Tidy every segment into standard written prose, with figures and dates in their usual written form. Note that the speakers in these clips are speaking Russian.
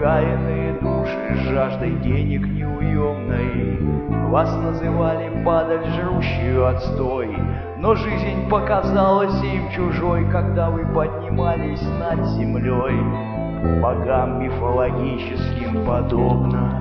неприкаянные души с жаждой денег неуемной. Вас называли падаль, жрущую отстой, но жизнь показалась им чужой, когда вы поднимались над землей, богам мифологическим подобно.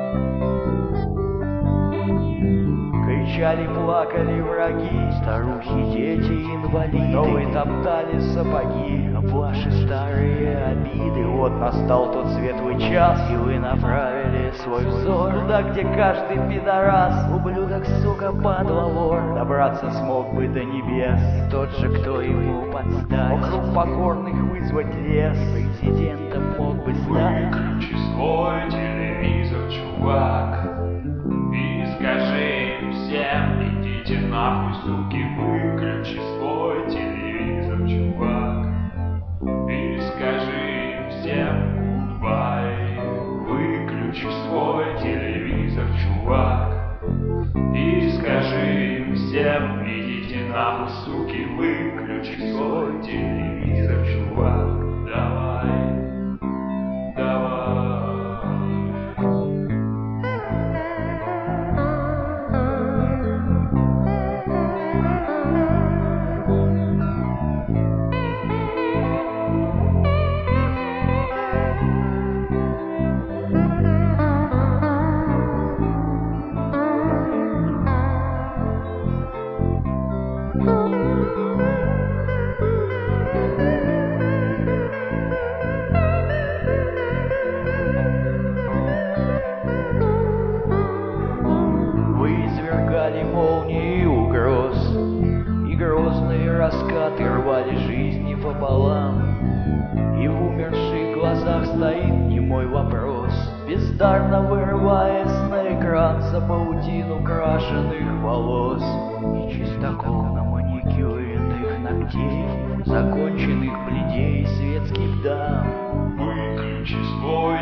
Кричали, плакали враги, старухи, дети, инвалиды, но вы топтали сапоги, ваши старые обиды. Вот настал тот светлый час, и вы направили свой взор туда, где каждый пидорас, ублюдок, сука, падла, вор, добраться смог бы до небес тот же, кто ему подстать, вокруг покорных вызвать лес, президентом мог бы стать. Выключи свой телевизор, чувак, и скажи всем: идите нахуй, суки. Выключи свой телевизор, чувак, и скажи всем goodbye. Выключи свой телевизор, чувак, и скажи всем: идите нахуй, суки. Выключи свой телевизор, чувак. Давай, давай. Молнии угроз, и грозные раскаты рвали жизни пополам, и в умерших глазах стоит немой вопрос, бездарно вырываясь на экран за паутину крашеных волос и чистокровно маникюренных ногтей, законченных бледей светских дам. Выключи свой